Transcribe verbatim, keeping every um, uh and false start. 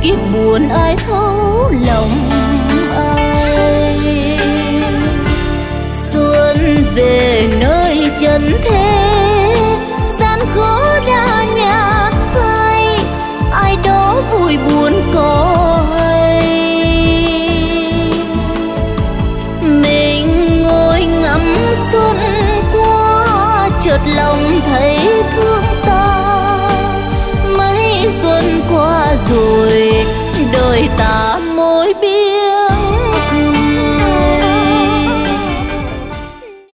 kiếp buồn ai thấu lòng ai. Xuân về nơi trần thế, gian khó đã nhạt phai, ai đó vui buồn có hay. Mình ngồi ngắm xuân qua, chợt lòng thấy